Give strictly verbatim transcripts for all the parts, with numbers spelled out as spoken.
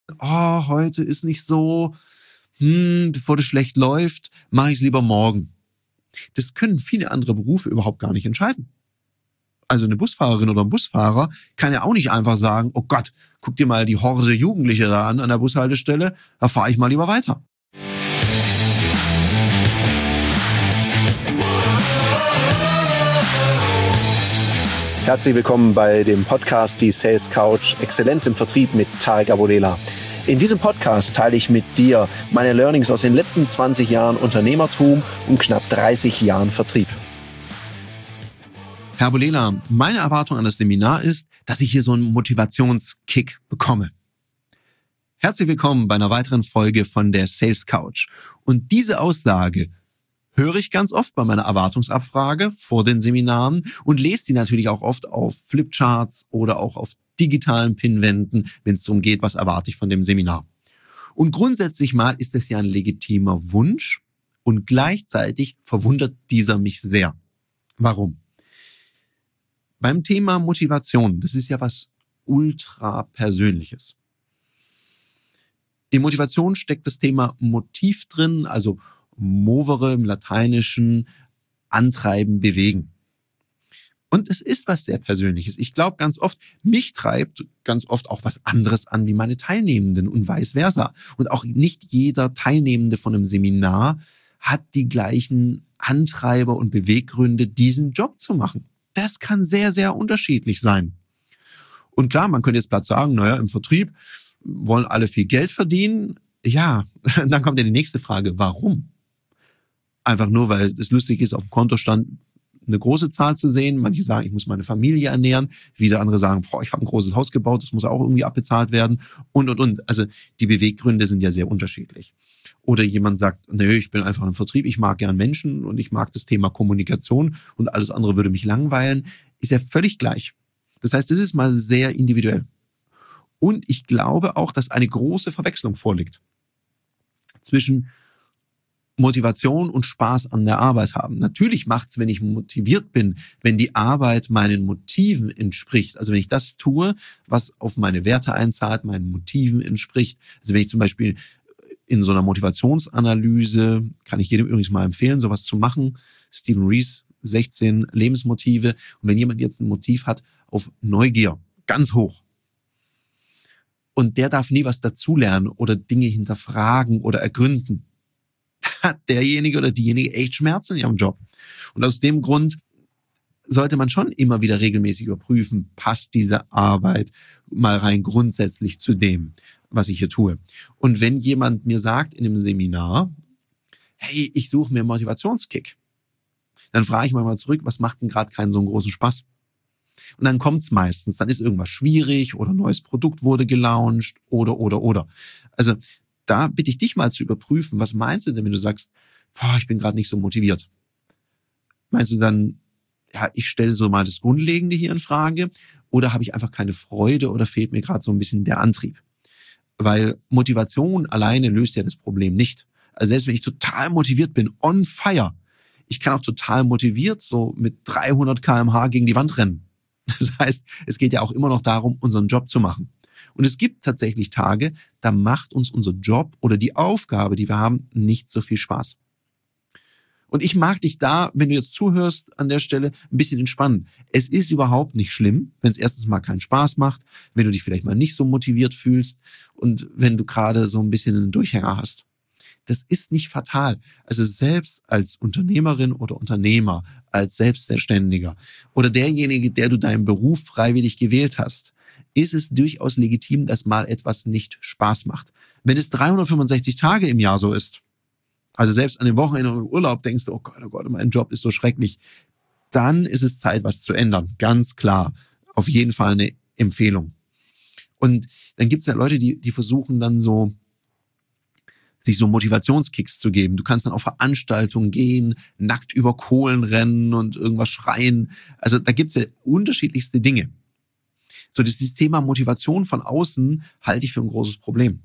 oh, heute ist nicht so, hm, bevor das schlecht läuft, mache ich es lieber morgen. Das können viele andere Berufe überhaupt gar nicht entscheiden. Also eine Busfahrerin oder ein Busfahrer kann ja auch nicht einfach sagen, oh Gott, guck dir mal die Horde Jugendliche da an an der Bushaltestelle, da fahre ich mal lieber weiter. Herzlich willkommen bei dem Podcast Die Sales Couch Exzellenz im Vertrieb mit Tarek Abodela. In diesem Podcast teile ich mit dir meine Learnings aus den letzten zwanzig Jahren Unternehmertum und knapp dreißig Jahren Vertrieb. Herr Abodela, meine Erwartung an das Seminar ist, dass ich hier so einen Motivationskick bekomme. Herzlich willkommen bei einer weiteren Folge von der Sales Couch. Und diese Aussage höre ich ganz oft bei meiner Erwartungsabfrage vor den Seminaren und lese die natürlich auch oft auf Flipcharts oder auch auf digitalen Pinwänden, wenn es darum geht, was erwarte ich von dem Seminar. Und grundsätzlich mal ist das ja ein legitimer Wunsch und gleichzeitig verwundert dieser mich sehr. Warum? Beim Thema Motivation, das ist ja was ultra Persönliches. In Motivation steckt das Thema Motiv drin, also movere im Lateinischen, antreiben, bewegen. Und es ist was sehr Persönliches. Ich glaube ganz oft, mich treibt ganz oft auch was anderes an wie meine Teilnehmenden und vice versa. Und auch nicht jeder Teilnehmende von einem Seminar hat die gleichen Antreiber und Beweggründe, diesen Job zu machen. Das kann sehr, sehr unterschiedlich sein. Und klar, man könnte jetzt platt sagen, naja, im Vertrieb wollen alle viel Geld verdienen. Ja, dann kommt ja die nächste Frage, warum? Einfach nur, weil es lustig ist, auf dem Kontostand eine große Zahl zu sehen. Manche sagen, ich muss meine Familie ernähren. Wieder andere sagen, boah, ich habe ein großes Haus gebaut, das muss auch irgendwie abbezahlt werden. Und, und, und. Also die Beweggründe sind ja sehr unterschiedlich. Oder jemand sagt, nö, ich bin einfach im Vertrieb, ich mag gern Menschen und ich mag das Thema Kommunikation und alles andere würde mich langweilen. Ist ja völlig gleich. Das heißt, das ist mal sehr individuell. Und ich glaube auch, dass eine große Verwechslung vorliegt zwischen Motivation und Spaß an der Arbeit haben. Natürlich macht's, wenn ich motiviert bin, wenn die Arbeit meinen Motiven entspricht. Also wenn ich das tue, was auf meine Werte einzahlt, meinen Motiven entspricht. Also wenn ich zum Beispiel in so einer Motivationsanalyse, kann ich jedem übrigens mal empfehlen, sowas zu machen. Stephen Rees, sechzehn Lebensmotive. Und wenn jemand jetzt ein Motiv hat auf Neugier, ganz hoch, und der darf nie was dazulernen oder Dinge hinterfragen oder ergründen, hat derjenige oder diejenige echt Schmerzen in ihrem Job. Und aus dem Grund sollte man schon immer wieder regelmäßig überprüfen, passt diese Arbeit mal rein grundsätzlich zu dem, was ich hier tue. Und wenn jemand mir sagt in einem Seminar, hey, ich suche mir einen Motivationskick, dann frage ich mal zurück, was macht denn gerade keinen so einen großen Spaß? Und dann kommt's meistens, dann ist irgendwas schwierig oder ein neues Produkt wurde gelauncht oder, oder, oder. Also da bitte ich dich mal zu überprüfen, was meinst du denn, wenn du sagst, boah, ich bin gerade nicht so motiviert? Meinst du dann, ja, ich stelle so mal das Grundlegende hier in Frage oder habe ich einfach keine Freude oder fehlt mir gerade so ein bisschen der Antrieb? Weil Motivation alleine löst ja das Problem nicht. Also selbst wenn ich total motiviert bin, on fire, ich kann auch total motiviert so mit dreihundert Kilometer pro Stunde gegen die Wand rennen. Das heißt, es geht ja auch immer noch darum, unseren Job zu machen. Und es gibt tatsächlich Tage, da macht uns unser Job oder die Aufgabe, die wir haben, nicht so viel Spaß. Und ich mag dich da, wenn du jetzt zuhörst, an der Stelle ein bisschen entspannen. Es ist überhaupt nicht schlimm, wenn es erstens mal keinen Spaß macht, wenn du dich vielleicht mal nicht so motiviert fühlst und wenn du gerade so ein bisschen einen Durchhänger hast. Das ist nicht fatal. Also selbst als Unternehmerin oder Unternehmer, als Selbstständiger oder derjenige, der du deinen Beruf freiwillig gewählt hast, ist es durchaus legitim, dass mal etwas nicht Spaß macht. Wenn es dreihundertfünfundsechzig Tage im Jahr so ist, also selbst an den Wochenenden und im Urlaub denkst du, oh Gott, oh Gott, mein Job ist so schrecklich, dann ist es Zeit, was zu ändern. Ganz klar. Auf jeden Fall eine Empfehlung. Und dann gibt es ja Leute, die, die versuchen dann so, sich so Motivationskicks zu geben. Du kannst dann auf Veranstaltungen gehen, nackt über Kohlen rennen und irgendwas schreien. Also da gibt's ja unterschiedlichste Dinge. So, das, das Thema Motivation von außen halte ich für ein großes Problem.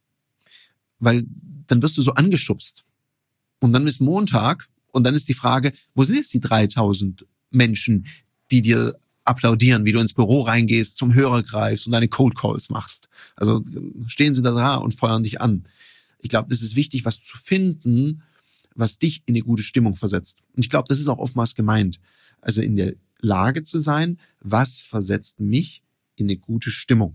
Weil dann wirst du so angeschubst. Und dann ist Montag und dann ist die Frage, wo sind jetzt die dreitausend Menschen, die dir applaudieren, wie du ins Büro reingehst, zum Hörer greifst und deine Cold Calls machst. Also stehen sie da und feuern dich an. Ich glaube, es ist wichtig, was zu finden, was dich in eine gute Stimmung versetzt. Und ich glaube, das ist auch oftmals gemeint. Also in der Lage zu sein, was versetzt mich in eine gute Stimmung?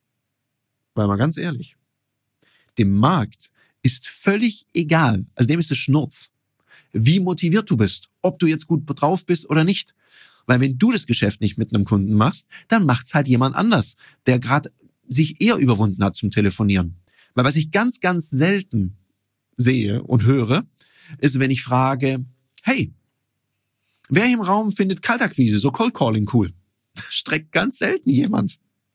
Weil mal ganz ehrlich, dem Markt ist völlig egal, also dem ist es Schnurz, wie motiviert du bist, ob du jetzt gut drauf bist oder nicht. Weil wenn du das Geschäft nicht mit einem Kunden machst, dann macht's halt jemand anders, der gerade sich eher überwunden hat zum Telefonieren. Weil was ich ganz, ganz selten sehe und höre, ist, wenn ich frage, hey, wer im Raum findet Kaltakquise, so Cold Calling cool? Streckt ganz selten jemand.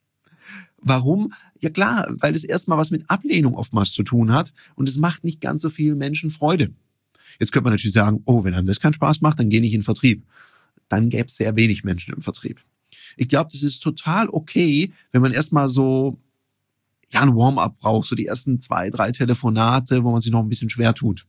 Warum? Ja klar, weil das erstmal was mit Ablehnung oftmals zu tun hat und es macht nicht ganz so vielen Menschen Freude. Jetzt könnte man natürlich sagen, oh, wenn einem das keinen Spaß macht, dann geh nicht in den Vertrieb. Dann gäbe es sehr wenig Menschen im Vertrieb. Ich glaube, das ist total okay, wenn man erstmal so ja ein Warm-up braucht, so die ersten zwei, drei Telefonate, wo man sich noch ein bisschen schwer tut.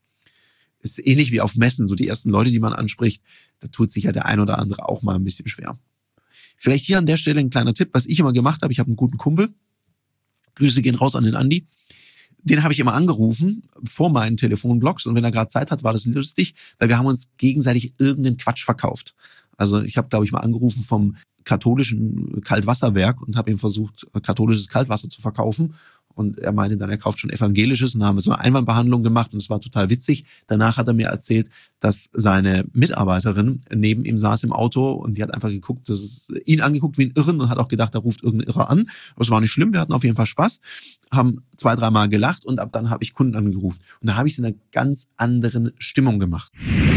Ist ähnlich wie auf Messen, so die ersten Leute, die man anspricht, da tut sich ja der ein oder andere auch mal ein bisschen schwer. Vielleicht hier an der Stelle ein kleiner Tipp, was ich immer gemacht habe. Ich habe einen guten Kumpel. Grüße gehen raus an den Andi. Den habe ich immer angerufen vor meinen Telefonblocks und wenn er gerade Zeit hat, war das lustig, weil wir haben uns gegenseitig irgendeinen Quatsch verkauft. Also ich habe, glaube ich, mal angerufen vom katholischen Kaltwasserwerk und habe ihm versucht, katholisches Kaltwasser zu verkaufen. Und er meinte dann, er kauft schon evangelisches und dann haben wir so eine Einwandbehandlung gemacht und es war total witzig. Danach hat er mir erzählt, dass seine Mitarbeiterin neben ihm saß im Auto und die hat einfach geguckt, das ist, ihn angeguckt wie ein Irren und hat auch gedacht, da ruft irgendein Irrer an. Das war nicht schlimm, wir hatten auf jeden Fall Spaß, haben zwei, dreimal gelacht und ab dann habe ich Kunden angerufen. Und da habe ich es in einer ganz anderen Stimmung gemacht.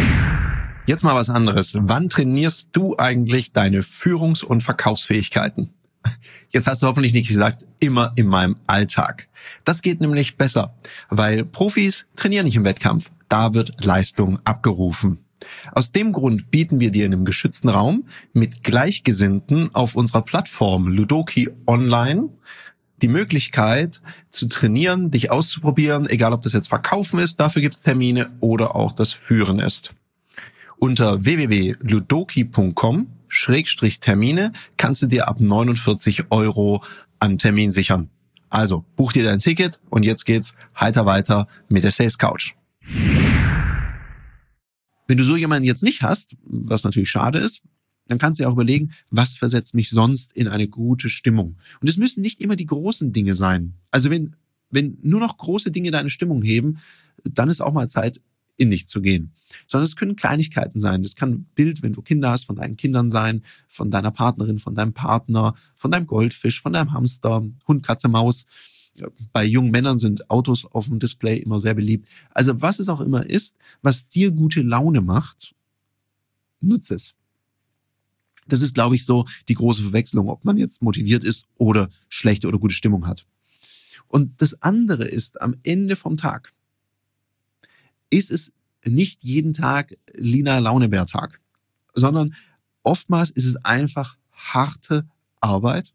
Jetzt mal was anderes. Wann trainierst du eigentlich deine Führungs- und Verkaufsfähigkeiten? Jetzt hast du hoffentlich nicht gesagt, immer in meinem Alltag. Das geht nämlich besser, weil Profis trainieren nicht im Wettkampf. Da wird Leistung abgerufen. Aus dem Grund bieten wir dir in einem geschützten Raum mit Gleichgesinnten auf unserer Plattform Ludoki Online die Möglichkeit zu trainieren, dich auszuprobieren, egal ob das jetzt Verkaufen ist, dafür gibt's Termine, oder auch das Führen ist. Unter w w w punkt ludoki punkt com Schrägstrich Termine kannst du dir ab neunundvierzig Euro an Termin sichern. Also buch dir dein Ticket und jetzt geht's heiter weiter mit der Sales Couch. Wenn du so jemanden jetzt nicht hast, was natürlich schade ist, dann kannst du dir auch überlegen, was versetzt mich sonst in eine gute Stimmung. Und es müssen nicht immer die großen Dinge sein. Also wenn, wenn nur noch große Dinge deine Stimmung heben, dann ist auch mal Zeit, in dich zu gehen. Sondern es können Kleinigkeiten sein. Das kann ein Bild, wenn du Kinder hast, von deinen Kindern sein, von deiner Partnerin, von deinem Partner, von deinem Goldfisch, von deinem Hamster, Hund, Katze, Maus. Bei jungen Männern sind Autos auf dem Display immer sehr beliebt. Also was es auch immer ist, was dir gute Laune macht, nutze es. Das ist, glaube ich, so die große Verwechslung, ob man jetzt motiviert ist oder schlechte oder gute Stimmung hat. Und das andere ist, am Ende vom Tag ist es nicht jeden Tag Lina Launebär-Tag, sondern oftmals ist es einfach harte Arbeit.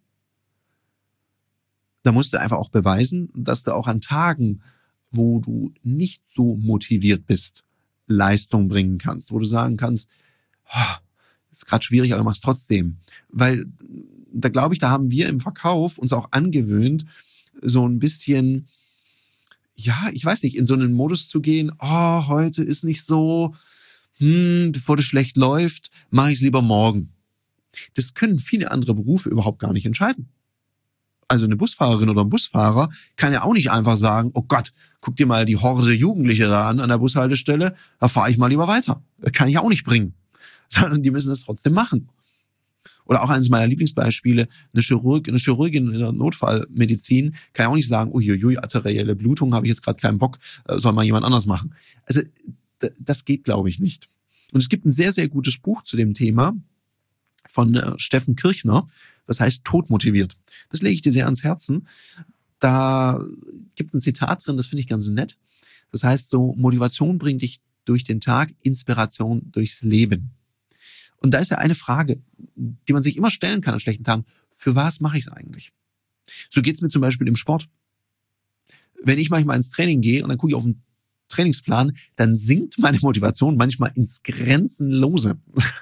Da musst du einfach auch beweisen, dass du auch an Tagen, wo du nicht so motiviert bist, Leistung bringen kannst, wo du sagen kannst, oh, ist gerade schwierig, aber mach's trotzdem. Weil da glaube ich, da haben wir im Verkauf uns auch angewöhnt, so ein bisschen, ja, ich weiß nicht, in so einen Modus zu gehen, oh, heute ist nicht so, hm, bevor das schlecht läuft, mache ich es lieber morgen. Das können viele andere Berufe überhaupt gar nicht entscheiden. Also eine Busfahrerin oder ein Busfahrer kann ja auch nicht einfach sagen, oh Gott, guck dir mal die Horde Jugendliche da an an der Bushaltestelle, da fahre ich mal lieber weiter. Das kann ich auch nicht bringen. Sondern die müssen es trotzdem machen. Oder auch eines meiner Lieblingsbeispiele, eine, Chirurg, eine Chirurgin in der Notfallmedizin kann ja auch nicht sagen, uiuiui, arterielle Blutung, habe ich jetzt gerade keinen Bock, soll mal jemand anders machen. Also das geht, glaube ich, nicht. Und es gibt ein sehr, sehr gutes Buch zu dem Thema von äh, Steffen Kirchner, das heißt Todmotiviert. Das lege ich dir sehr ans Herzen. Da gibt es ein Zitat drin, das finde ich ganz nett. Das heißt so, Motivation bringt dich durch den Tag, Inspiration durchs Leben. Und da ist ja eine Frage, die man sich immer stellen kann an schlechten Tagen. Für was mache ich es eigentlich? So geht es mir zum Beispiel im Sport. Wenn ich manchmal ins Training gehe und dann gucke ich auf den Trainingsplan, dann sinkt meine Motivation manchmal ins Grenzenlose.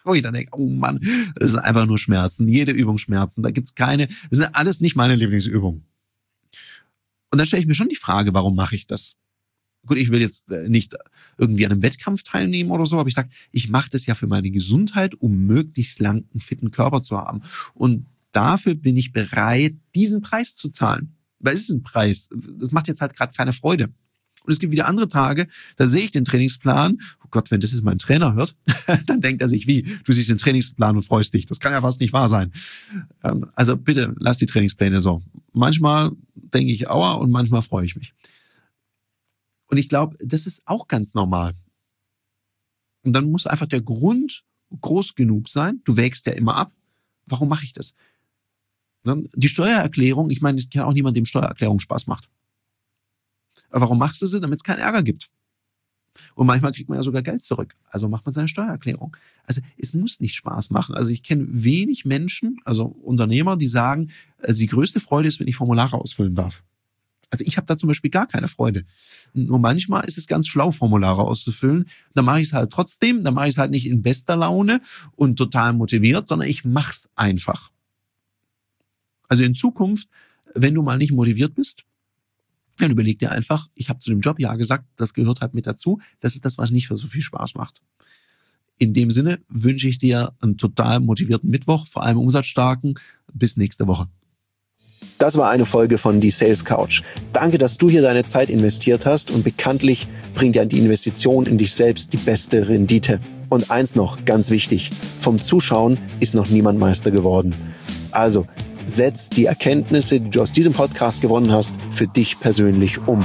Wo ich dann denke, oh Mann, das sind einfach nur Schmerzen. Jede Übung Schmerzen. Da gibt's keine, das sind alles nicht meine Lieblingsübungen. Und dann stelle ich mir schon die Frage, warum mache ich das? Gut, ich will jetzt nicht irgendwie an einem Wettkampf teilnehmen oder so, aber ich sage, ich mache das ja für meine Gesundheit, um möglichst lang einen fitten Körper zu haben. Und dafür bin ich bereit, diesen Preis zu zahlen. Weil es ist ein Preis. Das macht jetzt halt gerade keine Freude. Und es gibt wieder andere Tage, da sehe ich den Trainingsplan. Oh Gott, wenn das jetzt mein Trainer hört, dann denkt er sich, wie, du siehst den Trainingsplan und freust dich. Das kann ja fast nicht wahr sein. Also bitte, lass die Trainingspläne so. Manchmal denke ich, aua, und manchmal freue ich mich. Und ich glaube, das ist auch ganz normal. Und dann muss einfach der Grund groß genug sein. Du wägst ja immer ab. Warum mache ich das? Die Steuererklärung, ich meine, ich kenne auch niemanden, dem Steuererklärung Spaß macht. Aber warum machst du sie? Damit es keinen Ärger gibt. Und manchmal kriegt man ja sogar Geld zurück. Also macht man seine Steuererklärung. Also es muss nicht Spaß machen. Also ich kenne wenig Menschen, also Unternehmer, die sagen, also die größte Freude ist, wenn ich Formulare ausfüllen darf. Also ich habe da zum Beispiel gar keine Freude. Nur manchmal ist es ganz schlau, Formulare auszufüllen. Dann mache ich es halt trotzdem. Dann mache ich es halt nicht in bester Laune und total motiviert, sondern ich mache es einfach. Also in Zukunft, wenn du mal nicht motiviert bist, dann überleg dir einfach, ich habe zu dem Job ja gesagt, das gehört halt mit dazu. Das ist das, was nicht so viel Spaß macht. In dem Sinne wünsche ich dir einen total motivierten Mittwoch, vor allem umsatzstarken. Bis nächste Woche. Das war eine Folge von Die Sales Couch. Danke, dass du hier deine Zeit investiert hast und bekanntlich bringt ja die Investition in dich selbst die beste Rendite. Und eins noch, ganz wichtig, vom Zuschauen ist noch niemand Meister geworden. Also, setz die Erkenntnisse, die du aus diesem Podcast gewonnen hast, für dich persönlich um.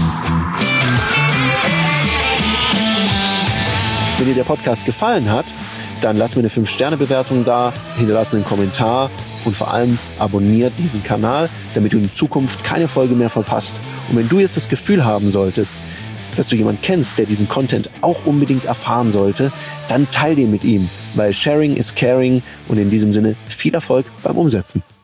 Wenn dir der Podcast gefallen hat, dann lass mir eine fünf Sterne Bewertung da, hinterlass einen Kommentar und vor allem abonniert diesen Kanal, damit du in Zukunft keine Folge mehr verpasst. Und wenn du jetzt das Gefühl haben solltest, dass du jemanden kennst, der diesen Content auch unbedingt erfahren sollte, dann teil den mit ihm, weil Sharing is Caring und in diesem Sinne viel Erfolg beim Umsetzen.